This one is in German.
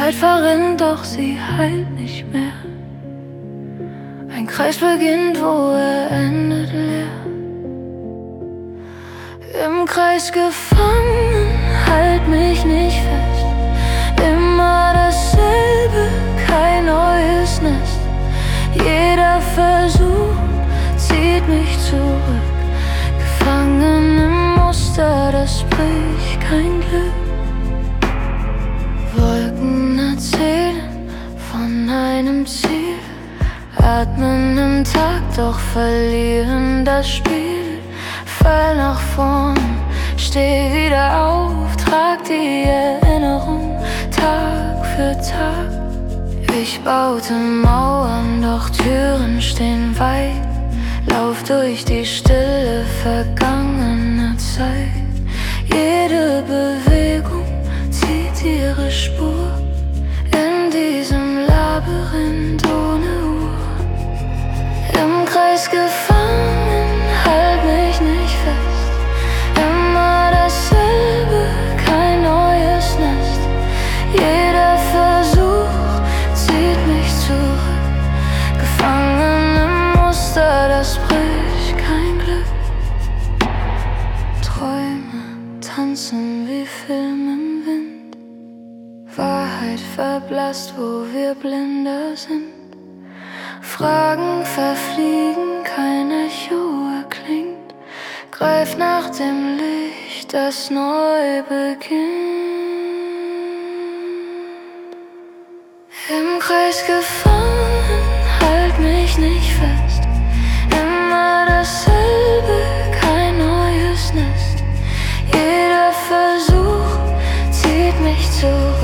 Zeit verrinnt, doch sie heilt nicht mehr. Ein Kreis beginnt, wo er endet leer. Im Kreis gefangen, halt mich nicht fest. Immer dasselbe, kein neues Nest. Jeder Versuch zieht mich zurück. Gefangen im Muster, das bricht kein Glück. Wolken erzählen von einem Ziel, atmen im Takt, doch verlieren das Spiel. Fall nach vorn, steh wieder auf, trag die Erinnerung Tag für Tag. Ich baute Mauern, doch Türen stehen weit. Lauf durch die stille vergangene Zeit. Jede Bewegung zieht ihre Spur in diesem Labyrinth ohne Uhr. Im Kreis gefangen, halt mich nicht fest. Immer dasselbe, kein neues Nest. Jeder Versuch zieht mich zurück. Gefangen im Muster, das bricht kein Glück. Träume tanzen wie Film im Wind. Wahrheit verblasst, wo wir blinder sind. Fragen verfliegen, kein Echo erklingt. Greif nach dem Licht, das neu beginnt. Im Kreis gefangen, halt mich nicht fest. Immer dasselbe, kein neues Nest. Jeder Versuch zieht mich zurück.